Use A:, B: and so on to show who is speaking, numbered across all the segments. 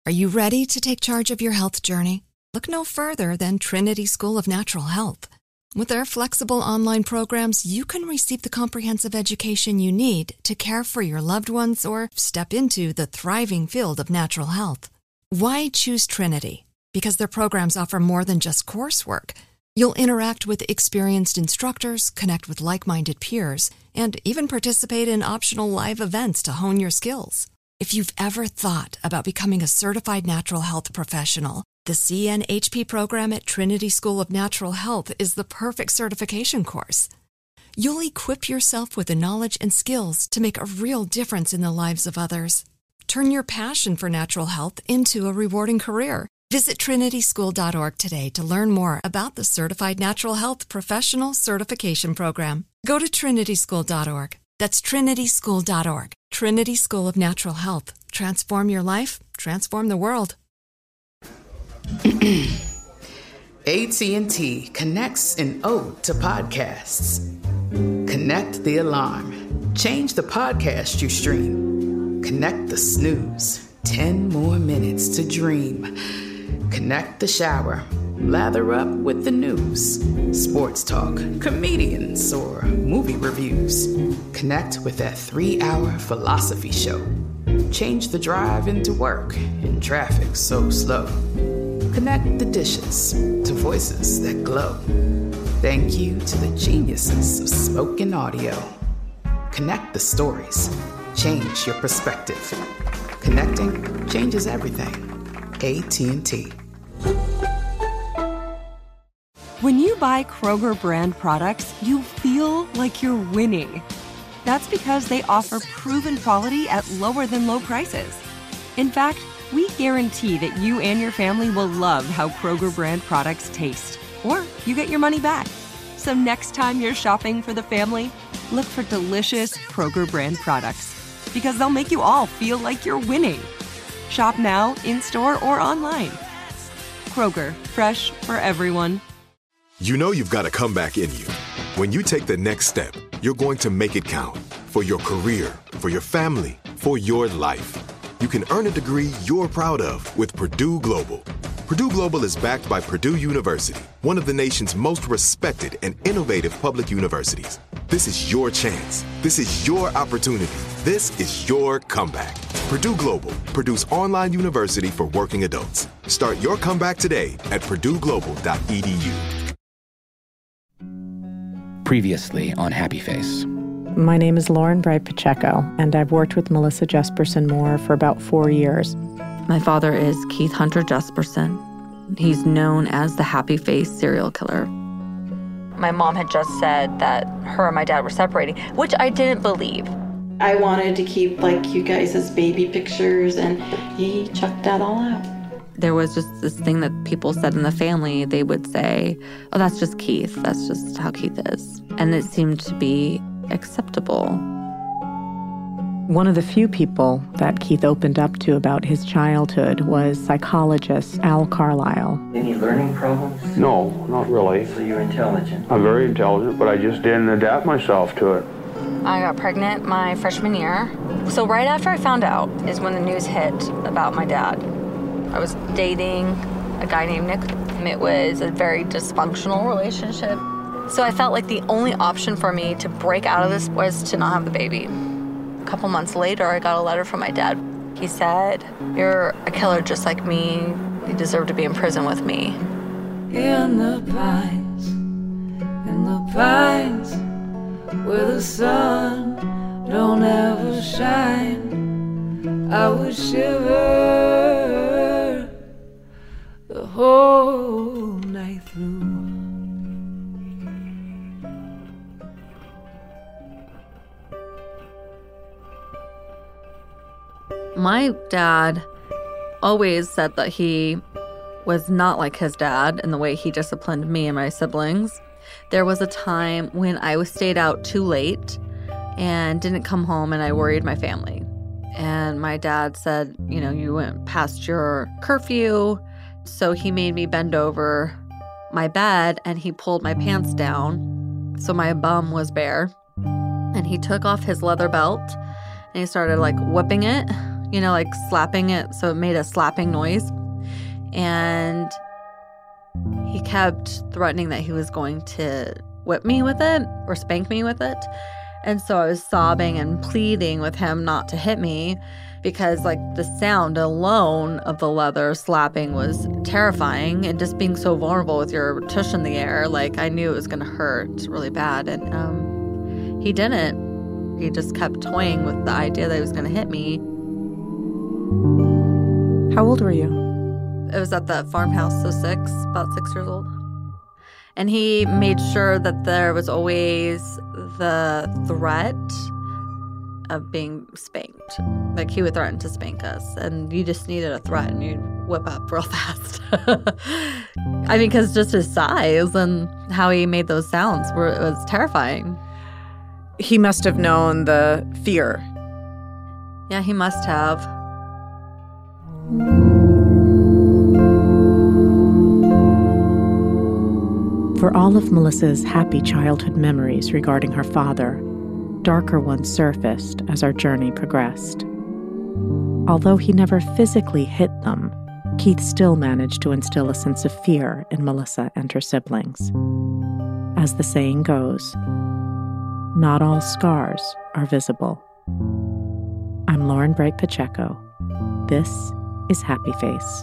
A: Are you ready to take charge of your health journey? Look no further than Trinity School of Natural Health. With their flexible online programs, you can receive the comprehensive education you need to care for your loved ones or step into the thriving field of natural health. Why choose Trinity? Because their programs offer more than just coursework. You'll interact with experienced instructors, connect with like-minded peers, and even participate in optional live events to hone your skills. If you've ever thought about becoming a certified natural health professional, the CNHP program at Trinity School of Natural Health is the perfect certification course. You'll equip yourself with the knowledge and skills to make a real difference in the lives of others. Turn your passion for natural health into a rewarding career. Visit trinityschool.org today to learn more about the Certified Natural Health Professional Certification Program. Go to trinityschool.org. That's trinityschool.org. Trinity School of Natural Health. Transform your life, transform the world.
B: AT&T connects an ode to podcasts. Connect the alarm. Change the podcast you stream. Connect the snooze. 10 more minutes to dream. Connect the shower. Lather up with the news. Sports talk, comedians, or movie reviews. Connect with that 3-hour philosophy show. Change the drive into work in traffic so slow. Connect the dishes to voices that glow. Thank you to the geniuses of spoken audio. Connect the stories. Change your perspective. Connecting changes everything. AT&T.
C: When you buy Kroger brand products, you feel like you're winning. That's because they offer proven quality at lower than low prices. In fact, we guarantee that you and your family will love how Kroger brand products taste, or you get your money back. So next time you're shopping for the family, look for delicious Kroger brand products, because they'll make you all feel like you're winning. Shop now, in-store, or online. Kroger, fresh for everyone.
D: You know you've got a comeback in you. When you take the next step, you're going to make it count. For your career, for your family, for your life. You can earn a degree you're proud of with Purdue Global. Purdue Global is backed by Purdue University, one of the nation's most respected and innovative public universities. This is your chance. This is your opportunity. This is your comeback. Purdue Global, Purdue's online university for working adults. Start your comeback today at purdueglobal.edu.
E: Previously on Happy Face.
F: My name is Lauren Bright Pacheco, and I've worked with Melissa Jesperson Moore for about 4 years.
G: My father is Keith Hunter Jesperson. He's known as the Happy Face serial killer. My mom had just said that her and my dad were separating, which I didn't believe.
H: I wanted to keep, you guys' baby pictures, and he chucked that all out.
G: There was just this thing that people said in the family. They would say, oh, that's just Keith. That's just how Keith is. And it seemed to be acceptable.
F: One of the few people that Keith opened up to about his childhood was psychologist Al Carlisle.
I: Any learning problems?
J: No, not really.
I: So you're intelligent?
J: I'm very intelligent, but I just didn't adapt myself to it.
G: I got pregnant my freshman year. So right after I found out is when the news hit about my dad. I was dating a guy named Nick. It was a very dysfunctional relationship. So I felt like the only option for me to break out of this was to not have the baby. A couple months later, I got a letter from my dad. He said, "You're a killer just like me. You deserve to be in prison with me."
K: In the pines, where the sun don't ever shine, I would shiver the whole night through.
G: My dad always said that he was not like his dad in the way he disciplined me and my siblings. There was a time when I stayed out too late and didn't come home, and I worried my family. And my dad said, you went past your curfew. So he made me bend over my bed and he pulled my pants down. So my bum was bare. And he took off his leather belt and he started whipping it, like slapping it. So it made a slapping noise. And he kept threatening that he was going to whip me with it or spank me with it. And so I was sobbing and pleading with him not to hit me because like the sound alone of the leather slapping was terrifying, and just being so vulnerable with your tush in the air, like I knew it was going to hurt really bad. And he didn't. He just kept toying with the idea that he was going to hit me.
F: How old were you?
G: It was at the farmhouse, so about 6 years old. And he made sure that there was always the threat of being spanked. Like he would threaten to spank us, and you just needed a threat and you'd whip up real fast. I mean, because just his size and how he made those sounds, it was terrifying.
F: He must have known the fear.
G: Yeah, he must have.
F: For all of Melissa's happy childhood memories regarding her father, darker ones surfaced as our journey progressed. Although he never physically hit them, Keith still managed to instill a sense of fear in Melissa and her siblings. As the saying goes, not all scars are visible. I'm Lauren Bright Pacheco. This is Happy Face.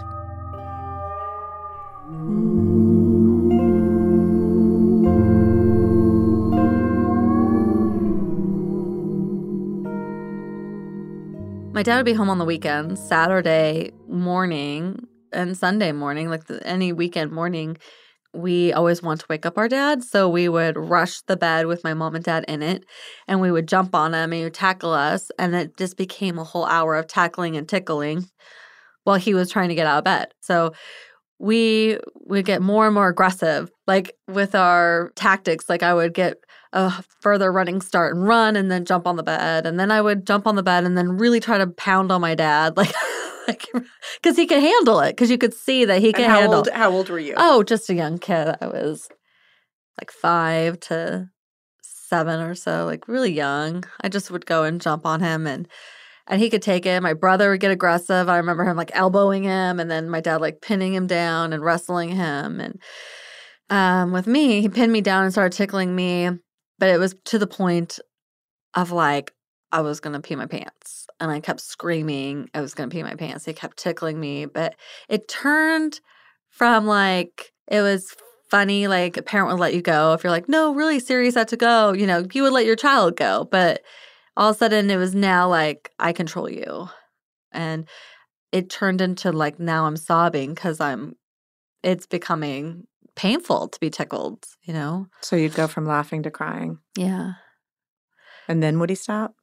G: My dad would be home on the weekends, Saturday morning and Sunday morning, like any weekend morning. We always want to wake up our dad, so we would rush the bed with my mom and dad in it, and we would jump on him and he would tackle us, and it just became a whole hour of tackling and tickling while he was trying to get out of bed. So we would get more and more aggressive, like with our tactics. Like I would get a further running start and run and then jump on the bed. And then I would jump on the bed and then really try to pound on my dad, like because he could handle it, because you could see that he could handle it.
F: How old were you?
G: Oh, just a young kid. I was like 5 to 7 or so, like really young. I just would go and jump on him and he could take it. My brother would get aggressive. I remember him like elbowing him, and then my dad like pinning him down and wrestling him. And with me, he pinned me down and started tickling me. But it was to the point of like I was going to pee my pants. And I kept screaming I was going to pee my pants. He kept tickling me. But it turned from like it was funny, like a parent would let you go. If you're like, no, really serious, I have to go. You would let your child go. But all of a sudden it was now like I control you. And it turned into like now I'm sobbing because it's becoming painful to be tickled,
F: So you'd go from laughing to crying.
G: Yeah.
F: And then would he stop?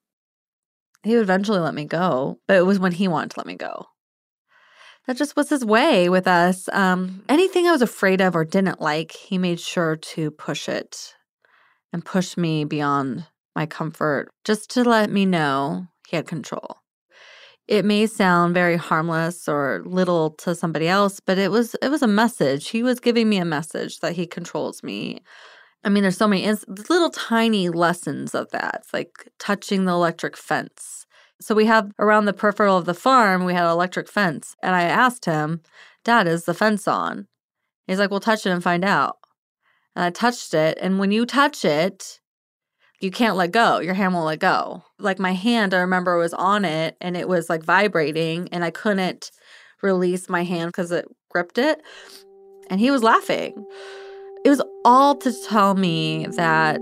G: He would eventually let me go, but it was when he wanted to let me go. That just was his way with us. Anything I was afraid of or didn't like, he made sure to push it and push me beyond my comfort, just to let me know he had control. It may sound very harmless or little to somebody else, but it was a message. He was giving me a message that he controls me. I mean, there's so many little tiny lessons of that. It's like touching the electric fence. So we have around the peripheral of the farm, we had an electric fence. And I asked him, Dad, is the fence on? He's like, well, touch it and find out. And I touched it. And when you touch it, you can't let go. Your hand won't let go. Like my hand, I remember, was on it and it was like vibrating and I couldn't release my hand because it gripped it. And he was laughing. It was all to tell me that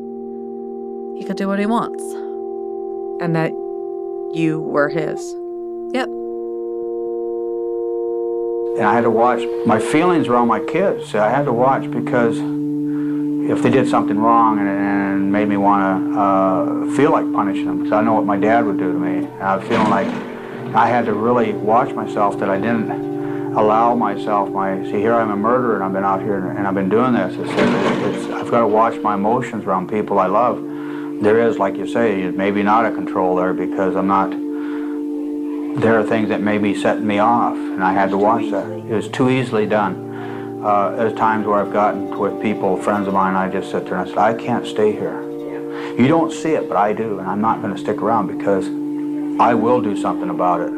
G: he could do what he wants.
F: And that you were his.
G: Yep.
J: And I had to watch my feelings around my kids. I had to watch because if they did something wrong and made me want to feel like punishing them, because I know what my dad would do to me. And I was feeling like I had to really watch myself, that I didn't allow myself see, here I'm a murderer and I've been out here and I've been doing this. I've got to watch my emotions around people I love. There is, like you say, maybe not a control there, because there are things that may be setting me off, and I had to watch that. It was too easily done. There's times where I've gotten with people, friends of mine, I just sit there and I say, I can't stay here. You don't see it, but I do, and I'm not going to stick around because I will do something about it.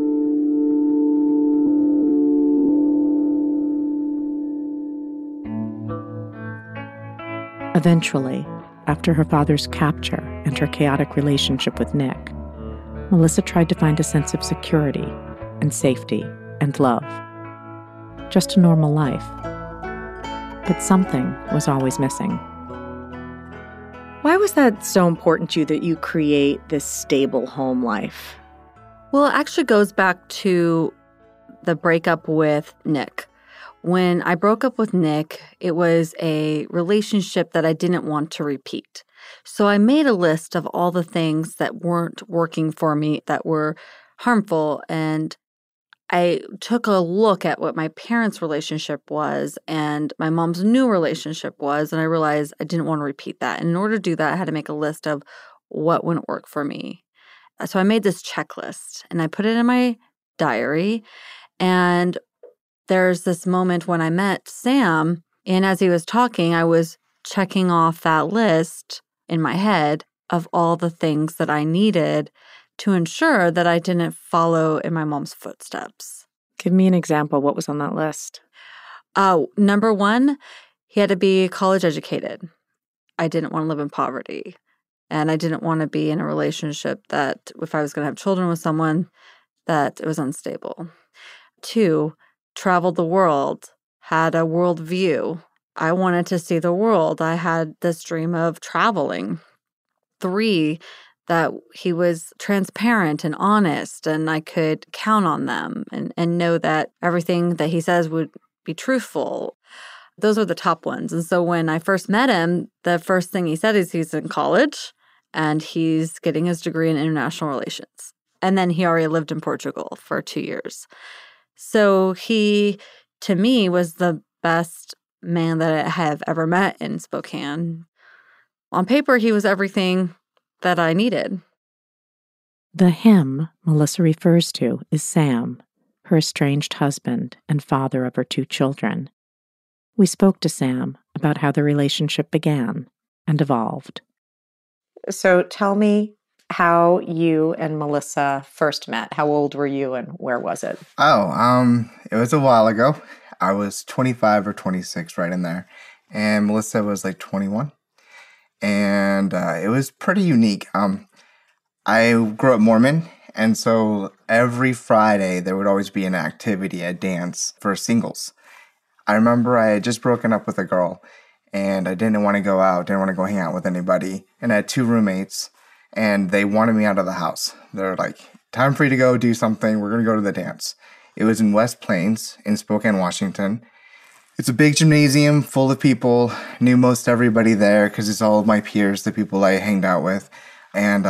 F: Eventually, after her father's capture and her chaotic relationship with Nick, Melissa tried to find a sense of security and safety and love. Just a normal life. But something was always missing.
L: Why was that so important to you that you create this stable home life?
G: Well, it actually goes back to the breakup with Nick. When I broke up with Nick, it was a relationship that I didn't want to repeat. So I made a list of all the things that weren't working for me, that were harmful, and I took a look at what my parents' relationship was and my mom's new relationship was, and I realized I didn't want to repeat that. And in order to do that, I had to make a list of what wouldn't work for me. So I made this checklist, and I put it in my diary, and there's this moment when I met Sam, and as he was talking, I was checking off that list in my head of all the things that I needed to ensure that I didn't follow in my mom's footsteps.
L: Give me an example. What was on that list?
G: Number one, he had to be college educated. I didn't want to live in poverty. And I didn't want to be in a relationship that, if I was going to have children with someone, that it was unstable. 2, traveled the world, had a world view. I wanted to see the world. I had this dream of traveling. 3, that he was transparent and honest, and I could count on them and know that everything that he says would be truthful. Those are the top ones. And so when I first met him, the first thing he said is he's in college and he's getting his degree in international relations. And then he already lived in Portugal for 2 years. So he, to me, was the best man that I have ever met in Spokane. On paper, he was everything that I needed.
F: The him Melissa refers to is Sam, her estranged husband and father of her 2 children. We spoke to Sam about how the relationship began and evolved.
L: So tell me how you and Melissa first met. How old were you and where was it?
M: It was a while ago. I was 25 or 26, right in there. And Melissa was like 21. And it was pretty unique. I grew up Mormon, and so every Friday there would always be an activity, a dance for singles. I remember I had just broken up with a girl, and I didn't want to go out, didn't want to go hang out with anybody. And I had 2 roommates, and they wanted me out of the house. They're like, time for you to go do something. We're going to go to the dance. It was in West Plains in Spokane, Washington. It's a big gymnasium full of people. Knew most everybody there because it's all of my peers, the people I hanged out with. And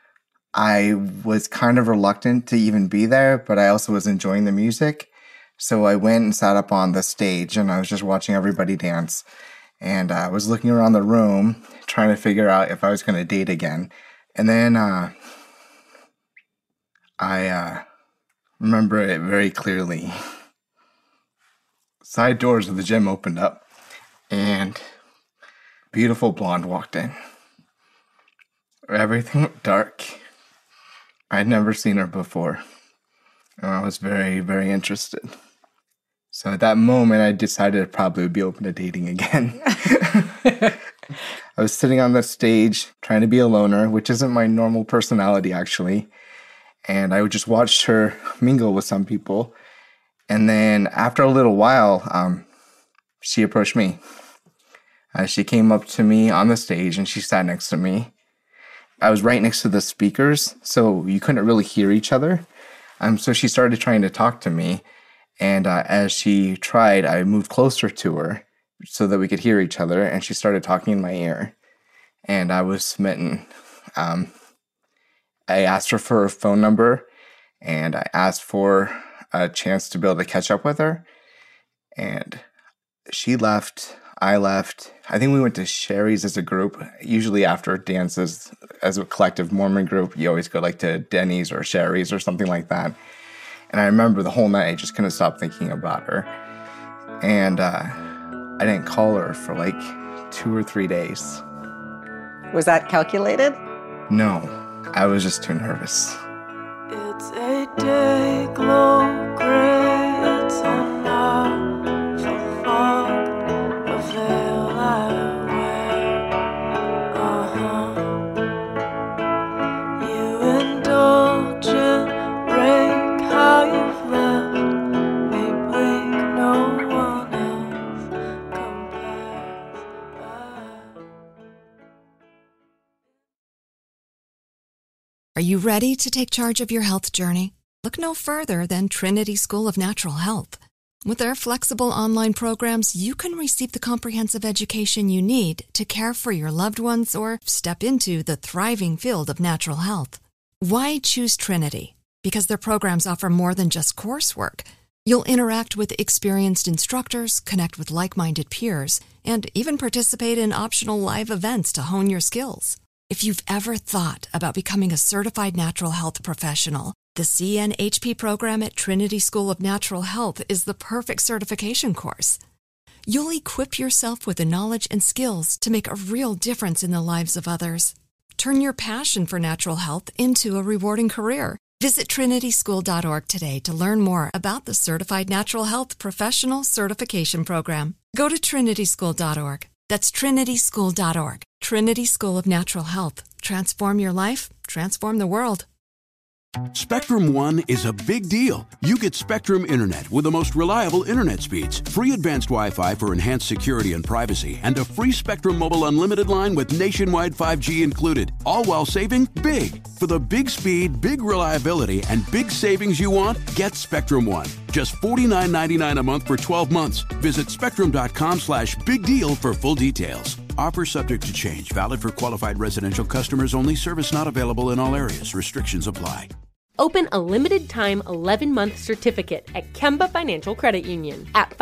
M: I was kind of reluctant to even be there, but I also was enjoying the music. So I went and sat up on the stage, and I was just watching everybody dance. And I was looking around the room, trying to figure out if I was going to date again. And then I remember it very clearly. Side doors of the gym opened up, and a beautiful blonde walked in. Everything looked dark. I'd never seen her before. And I was very, very interested. So at that moment, I decided I probably would be open to dating again. I was sitting on the stage trying to be a loner, which isn't my normal personality, actually. And I just watched her mingle with some people. And then after a little while, she approached me. She came up to me on the stage and she sat next to me. I was right next to the speakers, so you couldn't really hear each other. So she started trying to talk to me. And as she tried, I moved closer to her so that we could hear each other. And she started talking in my ear. And I was smitten. I asked her for her phone number, and I asked for a chance to be able to catch up with her. And she left. I left. I think we went to Sherry's as a group. Usually after dances, as a collective Mormon group, you always go like to Denny's or Sherry's or something like that. And I remember the whole night I just couldn't stop thinking about her. And I didn't call her for like 2 or 3 days.
L: Was that calculated?
M: No, I was just too nervous.
K: a day glow gray, it's an awful fog, a veil I wear. You indulge in break how you've left me blink, no one else compares.
A: Are you ready to take charge of your health journey? Look no further than Trinity School of Natural Health. With their flexible online programs, you can receive the comprehensive education you need to care for your loved ones or step into the thriving field of natural health. Why choose Trinity? Because their programs offer more than just coursework. You'll interact with experienced instructors, connect with like-minded peers, and even participate in optional live events to hone your skills. If you've ever thought about becoming a certified natural health professional, the CNHP program at Trinity School of Natural Health is the perfect certification course. You'll equip yourself with the knowledge and skills to make a real difference in the lives of others. Turn your passion for natural health into a rewarding career. Visit trinityschool.org today to learn more about the Certified Natural Health Professional Certification Program. Go to trinityschool.org. That's trinityschool.org. Trinity School of Natural Health. Transform your life, transform the world.
N: Spectrum One is a big deal. You get Spectrum Internet with the most reliable internet speeds, free advanced Wi-Fi for enhanced security and privacy, and a free Spectrum Mobile Unlimited line with nationwide 5G included, all while saving big. For the big speed, big reliability, and big savings you want, get Spectrum One. Just $49.99 a month for 12 months. Visit spectrum.com/big deal for full details. Offer subject to change. Valid for qualified residential customers only. Service not available in all areas. Restrictions apply.
O: Open a limited-time 11-month certificate at Kemba Financial Credit Union. At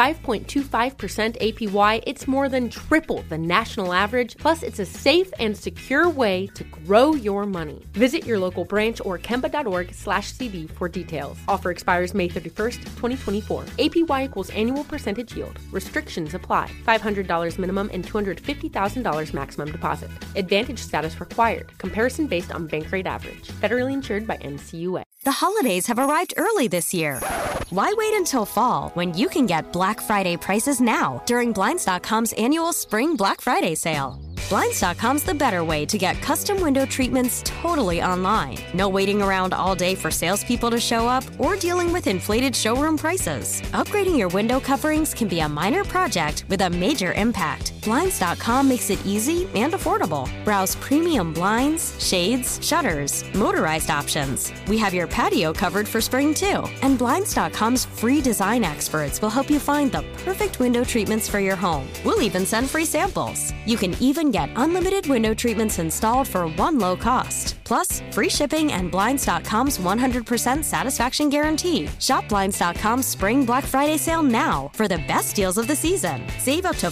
O: 5.25% APY, it's more than triple the national average, plus it's a safe and secure way to grow your money. Visit your local branch or kemba.org/cb for details. Offer expires May 31st, 2024. APY equals annual percentage yield. Restrictions apply. $500 minimum and $250,000 maximum deposit. Advantage status required. Comparison based on bank rate average. Federally insured by NCUA.
P: The holidays have arrived early this year. Why wait until fall when you can get Black Friday prices now during Blinds.com's annual Spring Black Friday sale? Blinds.com's the better way to get custom window treatments totally online. No waiting around all day for salespeople to show up or dealing with inflated showroom prices. Upgrading your window coverings can be a minor project with a major impact. Blinds.com makes it easy and affordable. Browse premium blinds, shades, shutters, motorized options. We have your patio covered for spring too. And Blinds.com's free design experts will help you find the perfect window treatments for your home. We'll even send free samples. You can even get unlimited window treatments installed for one low cost. Plus, free shipping and Blinds.com's 100% satisfaction guarantee. Shop Blinds.com's Spring Black Friday sale now for the best deals of the season. Save up to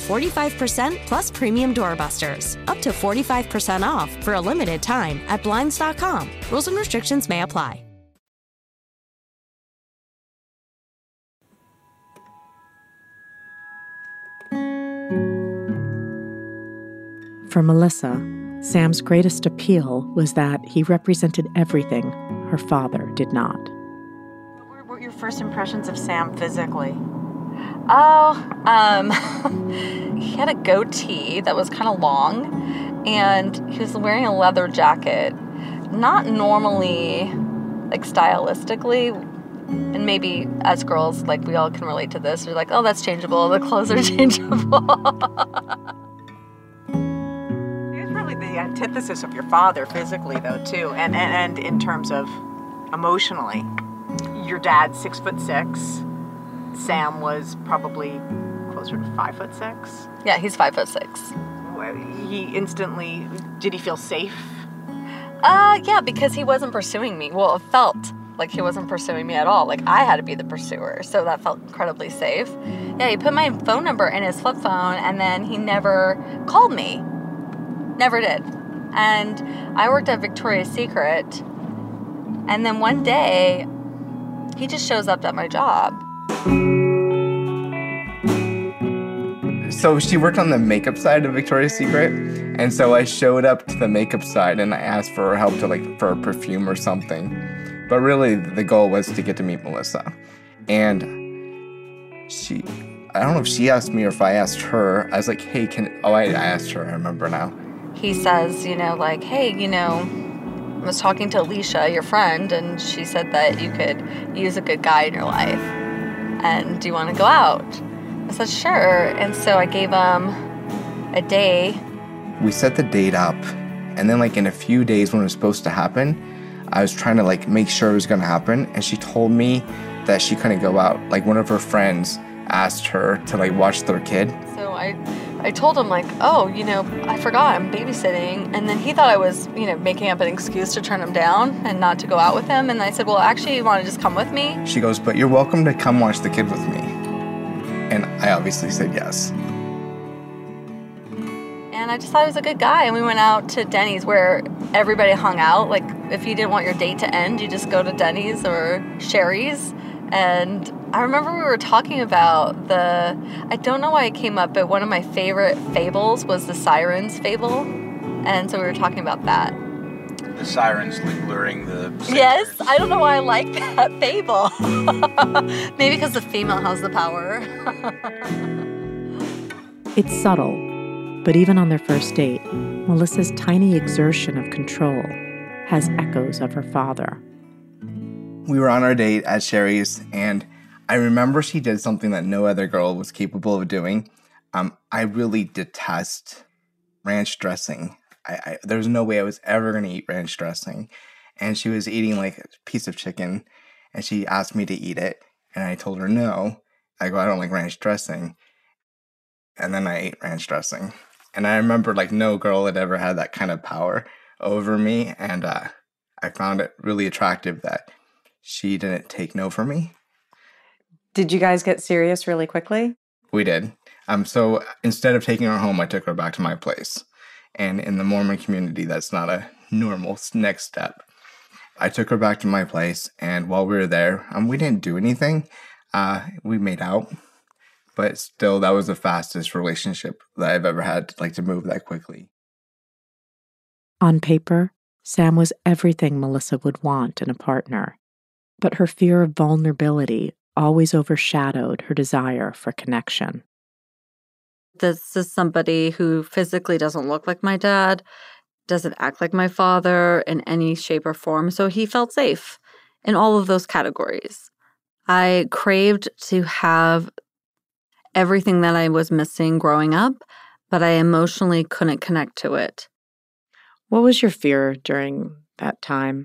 P: 45% plus premium doorbusters. Up to 45% off for a limited time at Blinds.com. Rules and restrictions may apply.
F: For Melissa, Sam's greatest appeal was that he represented everything her father did not.
L: What were your first impressions of Sam physically?
G: He had a goatee that was kind of long, and he was wearing a leather jacket. Not normally, like, stylistically, and maybe as girls, like, we all can relate to this. We're like, oh, that's changeable. The clothes are changeable.
L: The antithesis of your father physically, though, too, and in terms of emotionally. Your dad's 6'6". Sam was probably closer to 5'6".
G: Yeah, he's 5'6".
L: He instantly, did he feel safe?
G: Yeah, because he wasn't pursuing me. Well, it felt like he wasn't pursuing me at all. Like, I had to be the pursuer, so that felt incredibly safe. Yeah, he put my phone number in his flip phone, and then he never called me. Never did. And I worked at Victoria's Secret, and then one day, he just shows up at my job.
M: So she worked on the makeup side of Victoria's Secret, and so I showed up to the makeup side and I asked for her help to, like, for a perfume or something. But really, the goal was to get to meet Melissa. And I don't know if she asked me or if I asked her. I was like, hey, I asked her, I remember now.
G: He says, like, hey, I was talking to Alicia, your friend, and she said that you could use a good guy in your life. And do you want to go out? I said, sure. And so I gave him a day.
M: We set the date up. And then, in a few days when it was supposed to happen, I was trying to, make sure it was going to happen. And she told me that she couldn't go out. One of her friends asked her to, watch their kid.
G: So I told him, oh, I forgot I'm babysitting. And then he thought I was, making up an excuse to turn him down and not to go out with him. And I said, well, actually, you want to just come with me?
M: She goes, but you're welcome to come watch the kid with me. And I obviously said yes.
G: And I just thought he was a good guy. And we went out to Denny's where everybody hung out. If you didn't want your date to end, you just go to Denny's or Sherry's. And I remember we were talking about I don't know why it came up, but one of my favorite fables was the Sirens fable. And so we were talking about that.
Q: The sirens luring the sailors.
G: Yes, I don't know why I like that fable. Maybe because the female has the power.
F: It's subtle, but even on their first date, Melissa's tiny exertion of control has echoes of her father.
M: We were on our date at Sherry's, and I remember she did something that no other girl was capable of doing. I really detest ranch dressing. There's no way I was ever going to eat ranch dressing. And she was eating a piece of chicken, and she asked me to eat it. And I told her no. I go, I don't like ranch dressing. And then I ate ranch dressing. And I remember no girl had ever had that kind of power over me. And I found it really attractive that she didn't take no from me.
R: Did you guys get serious really quickly?
M: We did. So instead of taking her home, I took her back to my place. And in the Mormon community, that's not a normal next step. I took her back to my place, and while we were there, we didn't do anything. We made out. But still, that was the fastest relationship that I've ever had, to move that quickly.
F: On paper, Sam was everything Melissa would want in a partner. But her fear of vulnerability always overshadowed her desire for connection.
G: This is somebody who physically doesn't look like my dad, doesn't act like my father in any shape or form, so he felt safe in all of those categories. I craved to have everything that I was missing growing up, but I emotionally couldn't connect to it.
F: What was your fear during that time?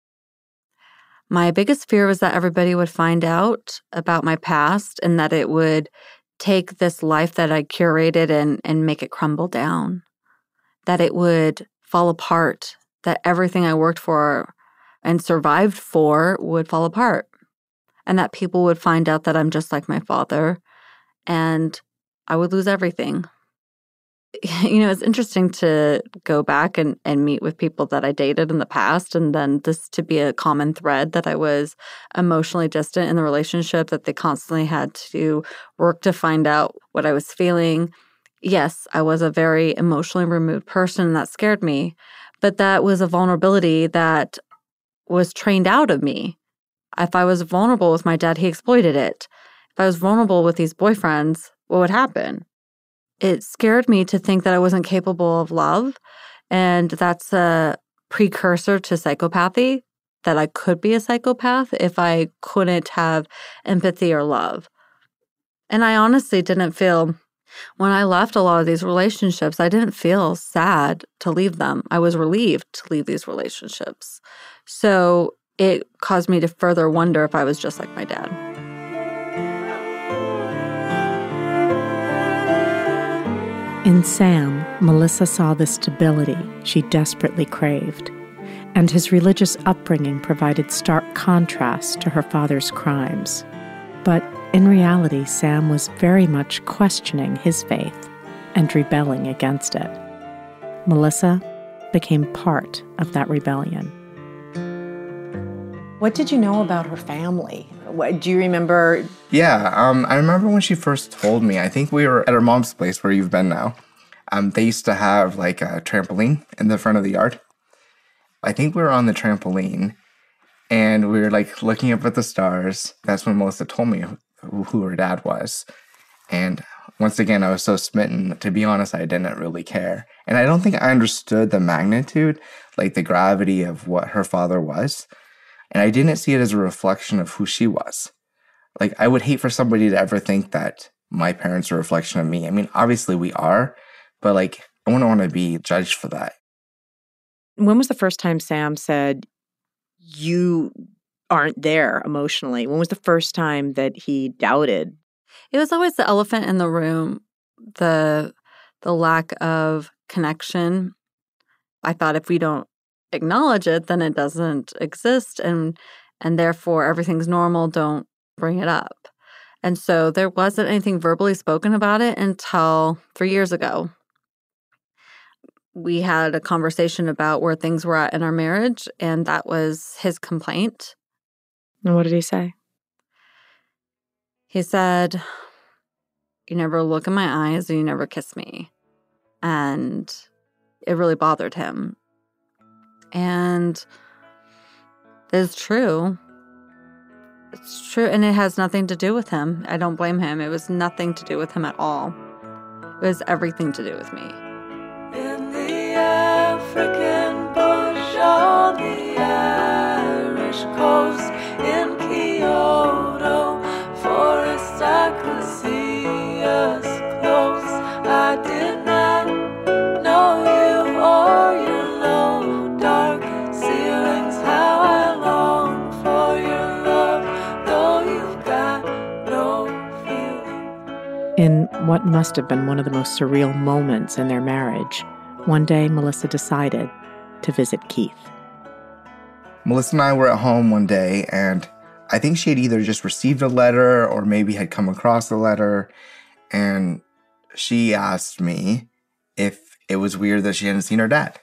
G: My biggest fear was that everybody would find out about my past and that it would take this life that I curated and make it crumble down, that it would fall apart, that everything I worked for and survived for would fall apart, and that people would find out that I'm just like my father and I would lose everything. It's interesting to go back and meet with people that I dated in the past, and then this to be a common thread that I was emotionally distant in the relationship, that they constantly had to work to find out what I was feeling. Yes, I was a very emotionally removed person, and that scared me, but that was a vulnerability that was trained out of me. If I was vulnerable with my dad, he exploited it. If I was vulnerable with these boyfriends, what would happen? It scared me to think that I wasn't capable of love, and that's a precursor to psychopathy, that I could be a psychopath if I couldn't have empathy or love. And I honestly didn't feel, when I left a lot of these relationships, I didn't feel sad to leave them. I was relieved to leave these relationships. So it caused me to further wonder if I was just like my dad.
F: In Sam, Melissa saw the stability she desperately craved, and his religious upbringing provided stark contrast to her father's crimes. But in reality, Sam was very much questioning his faith and rebelling against it. Melissa became part of that rebellion.
R: What did you know about her family? Do you remember?
M: Yeah, I remember when she first told me. I think we were at her mom's place where you've been now. They used to have a trampoline in the front of the yard. I think we were on the trampoline, And we were like looking up at the stars. That's when Melissa told me who her dad was. And once again, I was so smitten. To be honest, I didn't really care. And I don't think I understood the magnitude, like the gravity of what her father was. And I didn't see it as a reflection of who she was. Like, I would hate for somebody to ever think that my parents are a reflection of me. I mean, obviously we are, but like, I wouldn't want to be judged for that.
R: When was the first time Sam said, you aren't there emotionally? When was the first time that he doubted?
G: It was always the elephant in the room, the lack of connection. I thought if we don't acknowledge it, then it doesn't exist, and therefore everything's normal. Don't bring it up. And so there wasn't anything verbally spoken about it until 3 years ago. We had a conversation about where things were at in our marriage, and that was his complaint.
R: And what did he say?
G: He said, you never look in my eyes and you never kiss me. And it really bothered him. And it's true. It's true. And it has nothing to do with him. I don't blame him. It was nothing to do with him at all. It was everything to do with me.
K: In the African bush on the Irish coast, in Kyoto forest, I could see us close. I did not know you or your low dark ceilings. How I long for your love, though you've got no feeling.
F: In what must have been one of the most surreal moments in their marriage, one day Melissa decided to visit Keith.
M: Melissa and I were at home one day, and I think she had either just received a letter or maybe had come across the letter, and she asked me if it was weird that she hadn't seen her dad.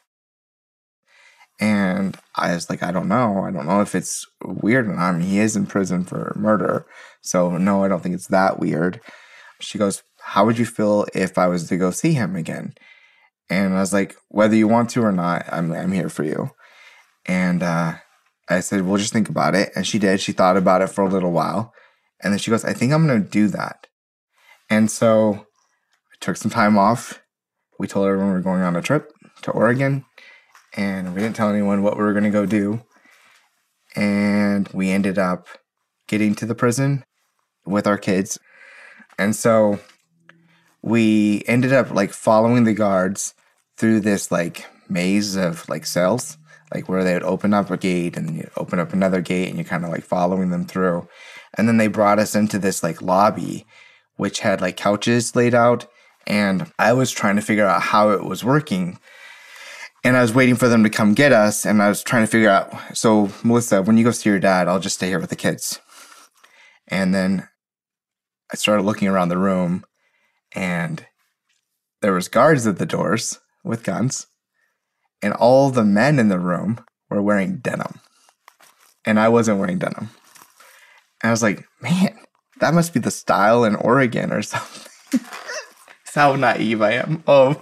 M: And I was like, I don't know. I don't know if it's weird or not. I mean, he is in prison for murder, so no, I don't think it's that weird. She goes, how would you feel if I was to go see him again? And I was like, whether you want to or not, I'm here for you. And I said, well, just think about it. And she did. She thought about it for a little while. And then she goes, I think I'm going to do that. And so I took some time off. We told everyone we were going on a trip to Oregon. And we didn't tell anyone what we were going to go do. And we ended up getting to the prison with our kids. And so we ended up like following the guards through this like maze of like cells, like where they would open up a gate and then you'd open up another gate and you're kind of like following them through. And then they brought us into this like lobby, which had like couches laid out. And I was trying to figure out how it was working. And I was waiting for them to come get us. And I was trying to figure out, so Melissa, when you go see your dad, I'll just stay here with the kids. And then I started looking around the room, and there was guards at the doors with guns, and all the men in the room were wearing denim, and I wasn't wearing denim. And I was like, man, that must be the style in Oregon or something. That's how naive I am. Oh,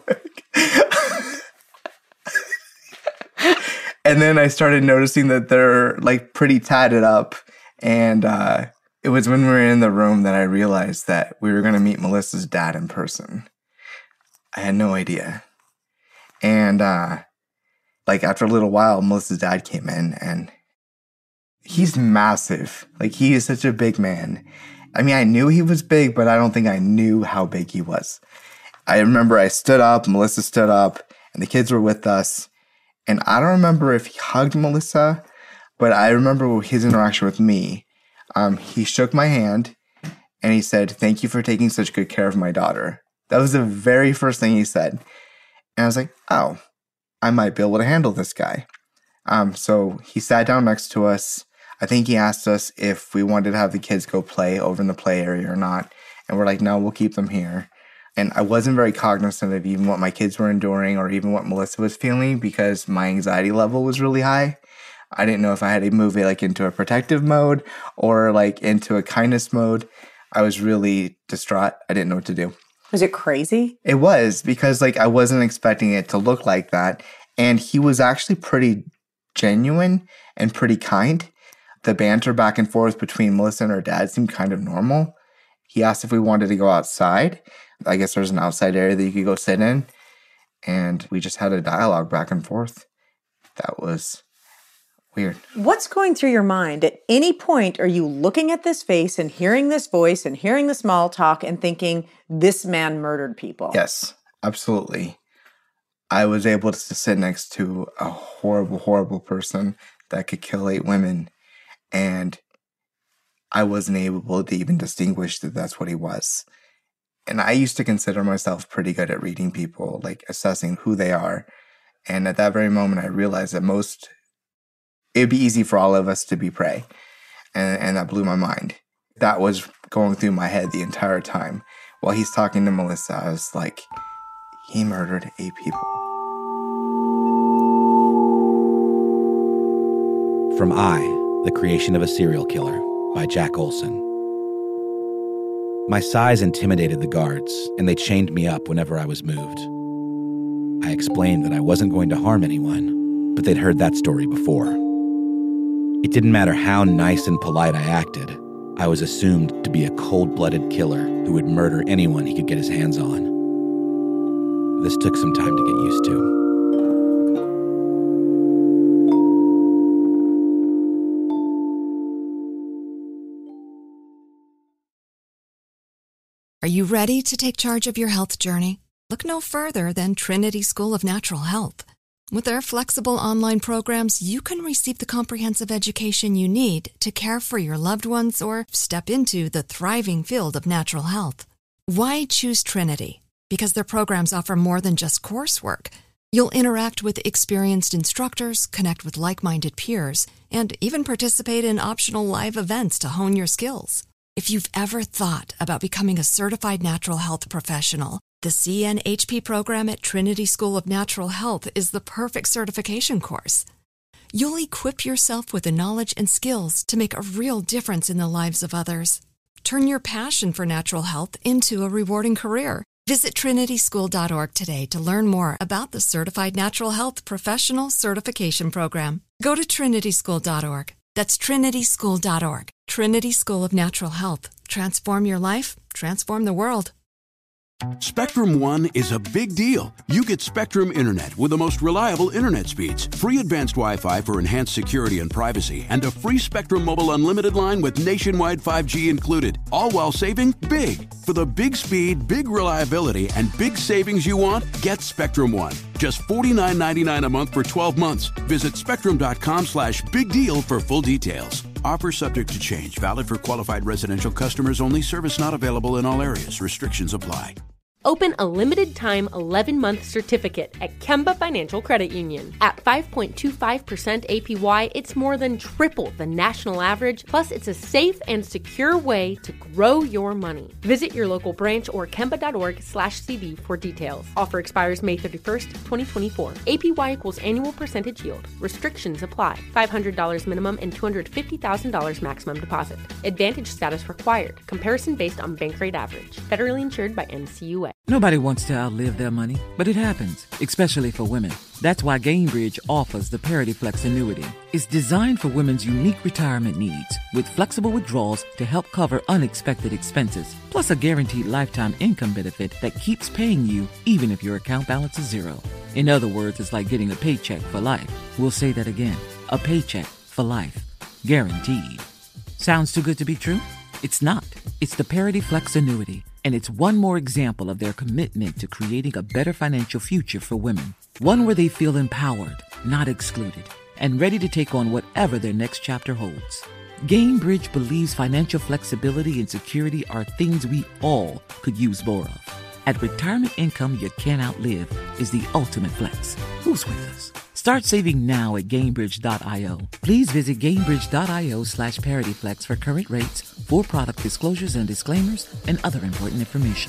M: and then I started noticing that they're like pretty tatted up, and it was when we were in the room that I realized that we were going to meet Melissa's dad in person. I had no idea. And like after a little while, Melissa's dad came in, and he's massive. Like, he is such a big man. I mean, I knew he was big, but I don't think I knew how big he was. I remember I stood up, Melissa stood up, and the kids were with us. And I don't remember if he hugged Melissa, but I remember his interaction with me. He shook my hand, and he said, thank you for taking such good care of my daughter. That was the very first thing he said. And I was like, oh, I might be able to handle this guy. So he sat down next to us. I think he asked us if we wanted to have the kids go play over in the play area or not. And we're like, no, we'll keep them here. And I wasn't very cognizant of even what my kids were enduring or even what Melissa was feeling because my anxiety level was really high. I didn't know if I had to move it like into a protective mode or like into a kindness mode. I was really distraught. I didn't know what to do.
R: Was it crazy?
M: It was, because like I wasn't expecting it to look like that. And he was actually pretty genuine and pretty kind. the banter back and forth between Melissa and her dad seemed kind of normal. He asked if we wanted to go outside. I guess there's an outside area that you could go sit in. And we just had a dialogue back and forth. That was weird.
R: What's going through your mind? At any point, are you looking at this face and hearing this voice and hearing the small talk and thinking, this man murdered people?
M: Yes, absolutely. I was able to sit next to a horrible, horrible person that could kill 8 women. And I wasn't able to even distinguish that that's what he was. And I used to consider myself pretty good at reading people, like assessing who they are. And at that very moment, I realized that it'd be easy for all of us to be prey. And that blew my mind. That was going through my head the entire time. While he's talking to Melissa, I was like, he murdered 8 people.
E: From I, The Creation of a Serial Killer by Jack Olson. My size intimidated the guards, and they chained me up whenever I was moved. I explained that I wasn't going to harm anyone, but they'd heard that story before. It didn't matter how nice and polite I acted. I was assumed to be a cold-blooded killer who would murder anyone he could get his hands on. This took some time to get used to.
A: Are you ready to take charge of your health journey? Look no further than Trinity School of Natural Health. With their flexible online programs, you can receive the comprehensive education you need to care for your loved ones or step into the thriving field of natural health. Why choose Trinity? Because their programs offer more than just coursework. You'll interact with experienced instructors, connect with like-minded peers, and even participate in optional live events to hone your skills. If you've ever thought about becoming a certified natural health professional, the CNHP program at Trinity School of Natural Health is the perfect certification course. You'll equip yourself with the knowledge and skills to make a real difference in the lives of others. Turn your passion for natural health into a rewarding career. Visit trinityschool.org today to learn more about the Certified Natural Health Professional Certification Program. Go to trinityschool.org. That's trinityschool.org. Trinity School of Natural Health. Transform your life, transform the world.
N: Spectrum One is a big deal. You get Spectrum Internet with the most reliable internet speeds, free advanced Wi-Fi for enhanced security and privacy, and a free Spectrum Mobile Unlimited line with nationwide 5G included, all while saving big. For the big speed, big reliability, and big savings you want, get Spectrum One. Just $49.99 a month for 12 months. Visit spectrum.com/big deal for full details. Offer subject to change. Valid for qualified residential customers only. Service not available in all areas. Restrictions apply.
O: Open a limited-time 11-month certificate at Kemba Financial Credit Union. At 5.25% APY, it's more than triple the national average, plus it's a safe and secure way to grow your money. Visit your local branch or kemba.org/cd for details. Offer expires May 31st, 2024. APY equals annual percentage yield. Restrictions apply. $500 minimum and $250,000 maximum deposit. Advantage status required. Comparison based on bank rate average. Federally insured by NCUA.
S: Nobody wants to outlive their money, but it happens, especially for women. That's why Gainbridge offers the Parity Flex annuity. It's designed for women's unique retirement needs, with flexible withdrawals to help cover unexpected expenses, plus a guaranteed lifetime income benefit that keeps paying you even if your account balance is zero. In other words, it's like getting a paycheck for life. We'll say that again. A paycheck for life. Guaranteed. Sounds too good to be true? It's not. It's the Parity Flex annuity. And it's one more example of their commitment to creating a better financial future for women. One where they feel empowered, not excluded, and ready to take on whatever their next chapter holds. Gainbridge believes financial flexibility and security are things we all could use more of. At retirement income you can't outlive is the ultimate flex. Who's with us? Start saving now at Gainbridge.io. Please visit Gainbridge.io/ParityFlex for current rates, for product disclosures and disclaimers, and other important information.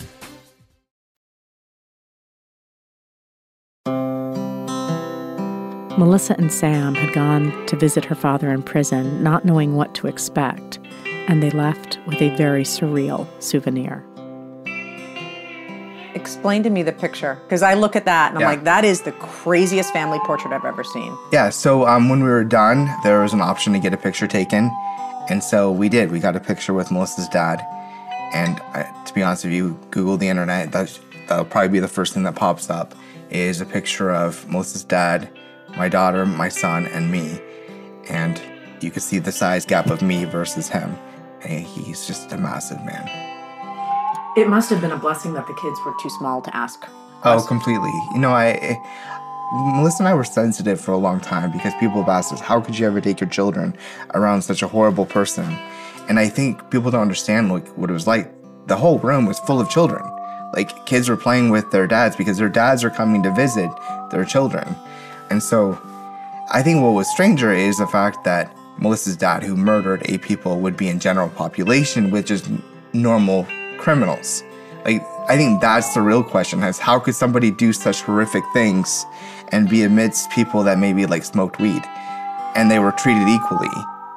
F: Melissa and Sam had gone to visit her father in prison, not knowing what to expect, and they left with a very surreal souvenir.
R: Explain to me the picture, because I look at that and I'm
M: Yeah.
R: like, that is the craziest family portrait I've ever seen.
M: Yeah, so when we were done, there was an option to get a picture taken. And so we did. We got a picture with Melissa's dad. And to be honest with you, Google the internet, that'll probably be the first thing that pops up, is a picture of Melissa's dad, my daughter, my son, and me. And you can see the size gap of me versus him. And he's just a massive man.
R: It must have been a blessing that the kids were too small to ask.
M: Oh, completely. You know, Melissa and I were sensitive for a long time because people have asked us, how could you ever take your children around such a horrible person? And I think people don't understand what it was like. The whole room was full of children. Like, kids were playing with their dads because their dads are coming to visit their children. And so I think what was stranger is the fact that Melissa's dad, who murdered 8 people, would be in general population with just normal criminals. Like, I think that's the real question, is how could somebody do such horrific things and be amidst people that maybe like smoked weed and they were treated equally?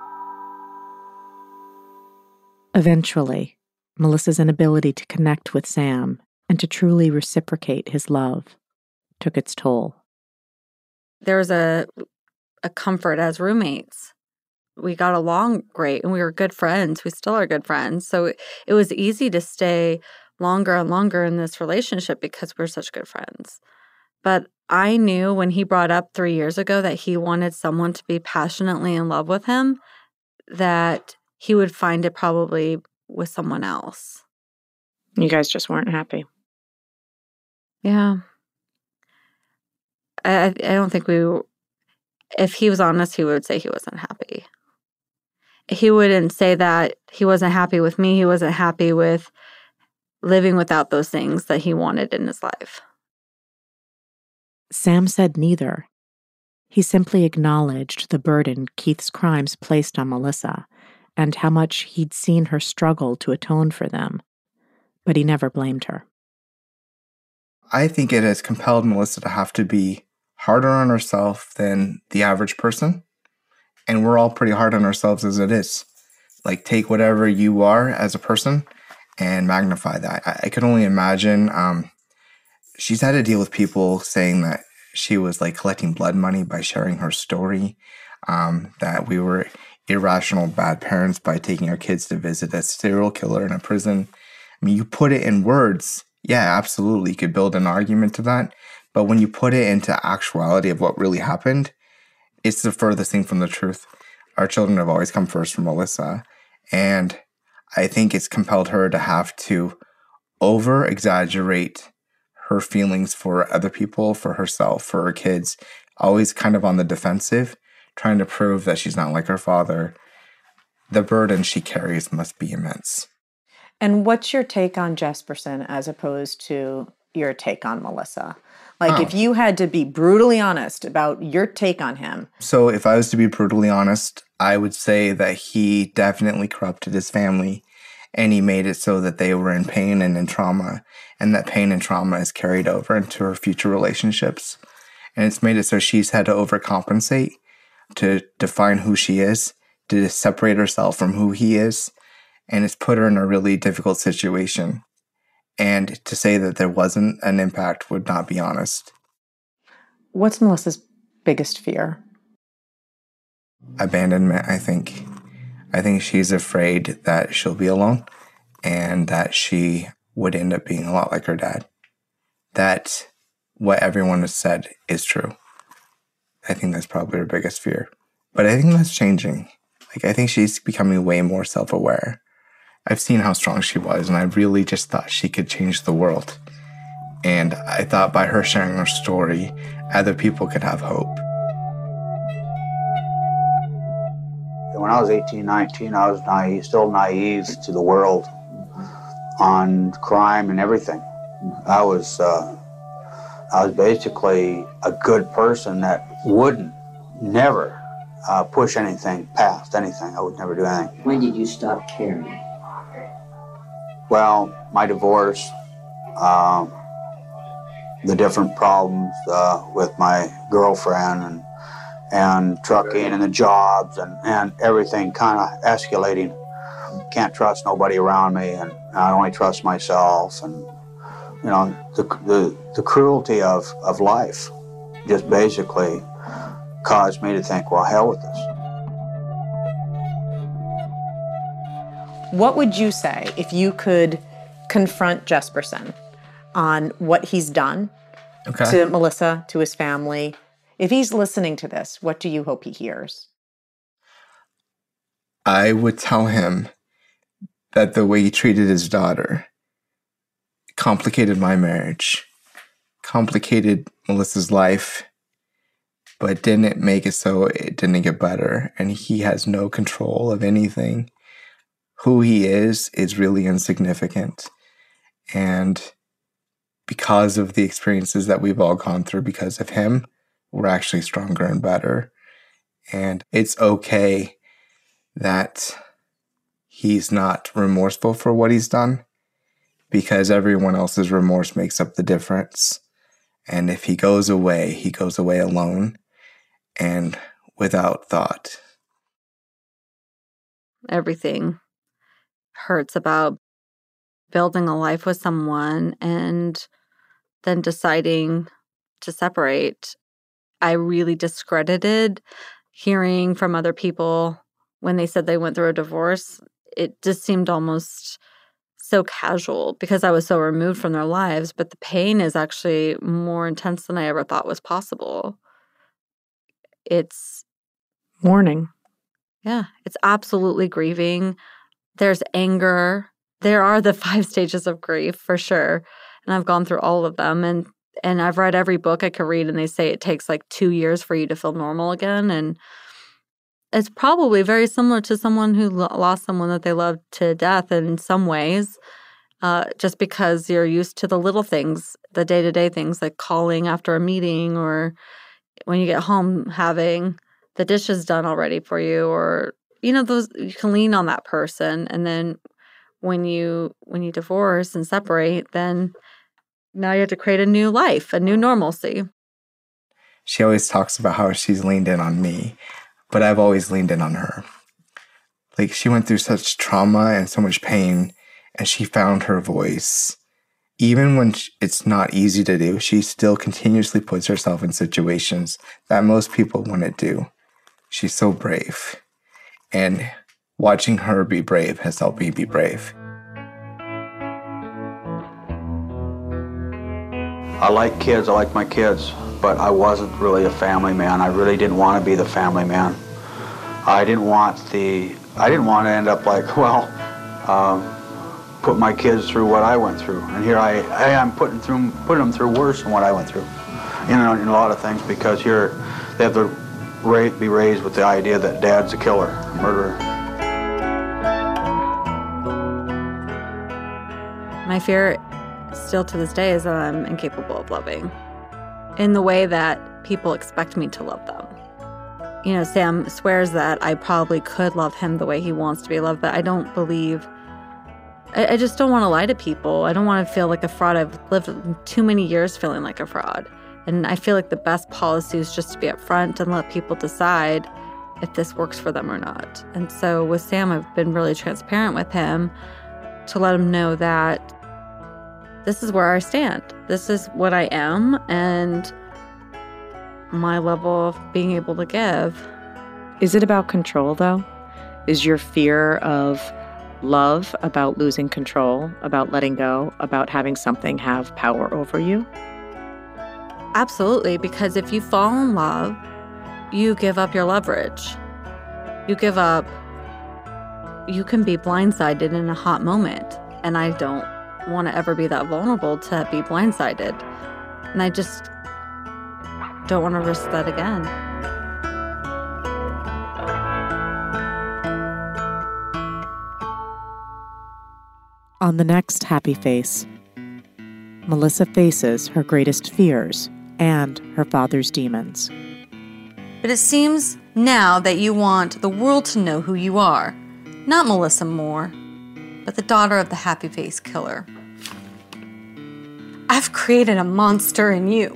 F: Eventually, Melissa's inability to connect with Sam and to truly reciprocate his love took its toll.
G: There was a comfort as roommates. We got along great and we were good friends. We still are good friends. So it was easy to stay longer and longer in this relationship because we're such good friends. But I knew when he brought up 3 years ago that he wanted someone to be passionately in love with him, that he would find it probably with someone else.
R: You guys just weren't happy.
G: Yeah. I don't think if he was honest, he would say he wasn't happy. He wouldn't say that he wasn't happy with me. He wasn't happy with living without those things that he wanted in his life.
F: Sam said neither. He simply acknowledged the burden Keith's crimes placed on Melissa and how much he'd seen her struggle to atone for them. But he never blamed her.
M: I think it has compelled Melissa to have to be harder on herself than the average person. And we're all pretty hard on ourselves as it is. Like, take whatever you are as a person and magnify that. I could only imagine she's had to deal with people saying that she was like collecting blood money by sharing her story, that we were irrational bad parents by taking our kids to visit a serial killer in a prison. I mean, you put it in words, yeah, absolutely, you could build an argument to that. But when you put it into actuality of what really happened, it's the furthest thing from the truth. Our children have always come first from Melissa. And I think it's compelled her to have to over-exaggerate her feelings for other people, for herself, for her kids, always kind of on the defensive, trying to prove that she's not like her father. The burden she carries must be immense.
R: And what's your take on Jesperson as opposed to your take on Melissa? Like, if you had to be brutally honest about your take on him.
M: So if I was to be brutally honest, I would say that he definitely corrupted his family, and he made it so that they were in pain and in trauma, and that pain and trauma is carried over into her future relationships. And it's made it so she's had to overcompensate to define who she is, to separate herself from who he is, and it's put her in a really difficult situation. And to say that there wasn't an impact would not be honest.
R: What's Melissa's biggest fear?
M: Abandonment, I think. I think she's afraid that she'll be alone and that she would end up being a lot like her dad. That what everyone has said is true. I think that's probably her biggest fear. But I think that's changing. Like, I think she's becoming way more self-aware. I've seen how strong she was, and I really just thought she could change the world. And I thought by her sharing her story, other people could have hope.
J: When I was 18, 19, I was still naive to the world on crime and everything. I was basically a good person that wouldn't never push anything past anything. I would never do anything.
I: When did you stop caring?
J: Well, my divorce, the different problems with my girlfriend and trucking and the jobs and everything kind of escalating. Can't trust nobody around me, and I only trust myself, and you know, the cruelty of life just basically caused me to think, well, hell with this.
R: What would you say if you could confront Jesperson on what he's done to Melissa, to his family? If he's listening to this, what do you hope he hears?
M: I would tell him that the way he treated his daughter complicated my marriage, complicated Melissa's life, but didn't make it so it didn't get better. And he has no control of anything. Who he is really insignificant. And because of the experiences that we've all gone through because of him, we're actually stronger and better. And it's okay that he's not remorseful for what he's done, because everyone else's remorse makes up the difference. And if he goes away alone and without thought.
G: Everything hurts about building a life with someone and then deciding to separate. I really discredited hearing from other people when they said they went through a divorce. It just seemed almost so casual because I was so removed from their lives, but the pain is actually more intense than I ever thought was possible. It's
R: mourning.
G: Yeah, it's absolutely grieving. There's anger. There are the 5 stages of grief for sure. And I've gone through all of them. And I've read every book I could read, and they say it takes like 2 years for you to feel normal again. And it's probably very similar to someone who lost someone that they loved to death in some ways, just because you're used to the little things, the day-to-day things like calling after a meeting, or when you get home having the dishes done already for you, or those, you can lean on that person. And then when you divorce and separate, then now you have to create a new life, a new normalcy.
M: She always talks about how she's leaned in on me, but I've always leaned in on her. Like, she went through such trauma and so much pain, and she found her voice. Even when it's not easy to do, she still continuously puts herself in situations that most people wouldn't do. She's so brave. And watching her be brave has helped me be brave.
J: I like kids, I like my kids, but I wasn't really a family man. I really didn't want to be the family man. I didn't want to end up like, put my kids through what I went through. And here I am putting them through worse than what I went through. In a lot of things, because here they have to be raised with the idea that dad's a killer, a murderer.
G: My fear still to this day is that I'm incapable of loving in the way that people expect me to love them. Sam swears that I probably could love him the way he wants to be loved, but I don't believe. I just don't want to lie to people. I don't want to feel like a fraud. I've lived too many years feeling like a fraud. And I feel like the best policy is just to be upfront and let people decide if this works for them or not. And so with Sam, I've been really transparent with him to let him know that this is where I stand. This is what I am and my level of being able to give.
F: Is it about control, though? Is your fear of love about losing control, about letting go, about having something have power over you?
G: Absolutely, because if you fall in love, you give up your leverage. You can be blindsided in a hot moment, and I don't want to ever be that vulnerable to be blindsided. And I just don't want to risk that again.
F: On the next Happy Face, Melissa faces her greatest fears and her father's demons.
G: But it seems now that you want the world to know who you are. Not Melissa Moore, but the daughter of the Happy Face killer. I've created a monster in you.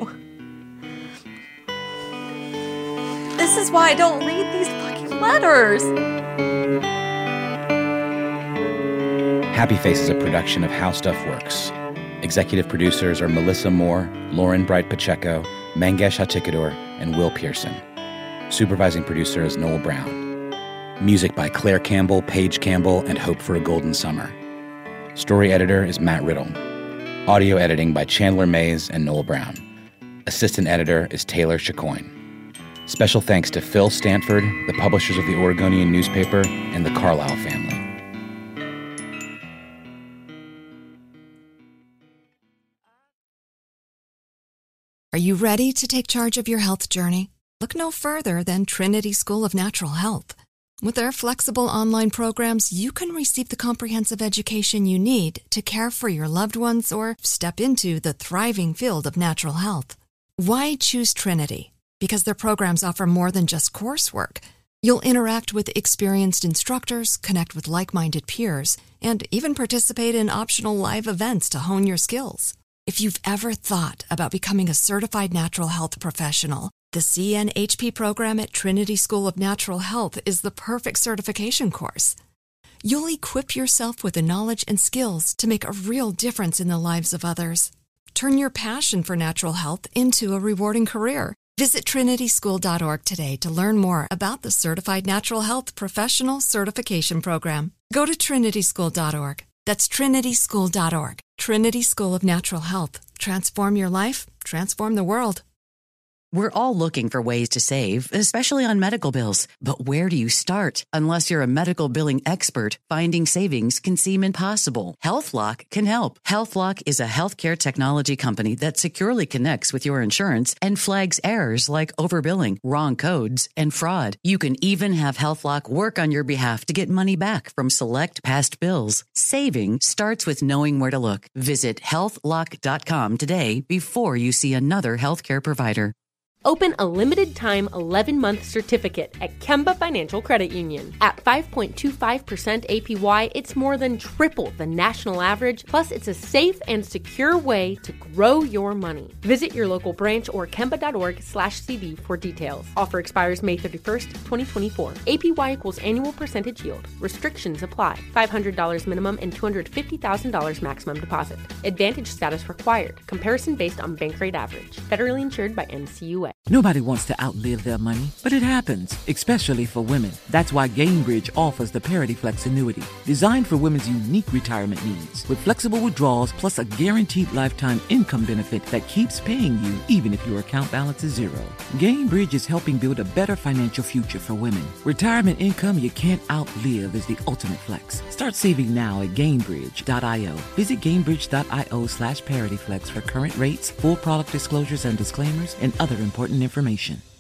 G: This is why I don't read these fucking letters.
E: Happy Face is a production of How Stuff Works. Executive producers are Melissa Moore, Lauren Bright Pacheco, Mangesh Hattikudur, and Will Pearson. Supervising producer is Noel Brown. Music by Claire Campbell, Paige Campbell, and Hope for a Golden Summer. Story editor is Matt Riddle. Audio editing by Chandler Mays and Noel Brown. Assistant editor is Taylor Chicoine. Special thanks to Phil Stanford, the publishers of the Oregonian newspaper, and the Carlisle family.
A: Are you ready to take charge of your health journey? Look no further than Trinity School of Natural Health. With their flexible online programs, you can receive the comprehensive education you need to care for your loved ones or step into the thriving field of natural health. Why choose Trinity? Because their programs offer more than just coursework. You'll interact with experienced instructors, connect with like-minded peers, and even participate in optional live events to hone your skills. If you've ever thought about becoming a certified natural health professional, the CNHP program at Trinity School of Natural Health is the perfect certification course. You'll equip yourself with the knowledge and skills to make a real difference in the lives of others. Turn your passion for natural health into a rewarding career. Visit trinityschool.org today to learn more about the Certified Natural Health Professional Certification Program. Go to trinityschool.org. That's trinityschool.org. Trinity School of Natural Health. Transform your life, transform the world.
T: We're all looking for ways to save, especially on medical bills. But where do you start? Unless you're a medical billing expert, finding savings can seem impossible. HealthLock can help. HealthLock is a healthcare technology company that securely connects with your insurance and flags errors like overbilling, wrong codes, and fraud. You can even have HealthLock work on your behalf to get money back from select past bills. Saving starts with knowing where to look. Visit healthlock.com today before you see another healthcare provider.
O: Open a limited-time 11-month certificate at Kemba Financial Credit Union. At 5.25% APY, it's more than triple the national average, plus it's a safe and secure way to grow your money. Visit your local branch or kemba.org/CD for details. Offer expires May 31st, 2024. APY equals annual percentage yield. Restrictions apply. $500 minimum and $250,000 maximum deposit. Advantage status required. Comparison based on bank rate average. Federally insured by NCUA.
S: Nobody wants to outlive their money, but it happens, especially for women. That's why Gainbridge offers the Parity Flex annuity, designed for women's unique retirement needs, with flexible withdrawals plus a guaranteed lifetime income benefit that keeps paying you even if your account balance is zero. Gainbridge is helping build a better financial future for women. Retirement income you can't outlive is the ultimate flex. Start saving now at Gainbridge.io. Visit Gainbridge.io/ParityFlex for current rates, full product disclosures and disclaimers, and other important information.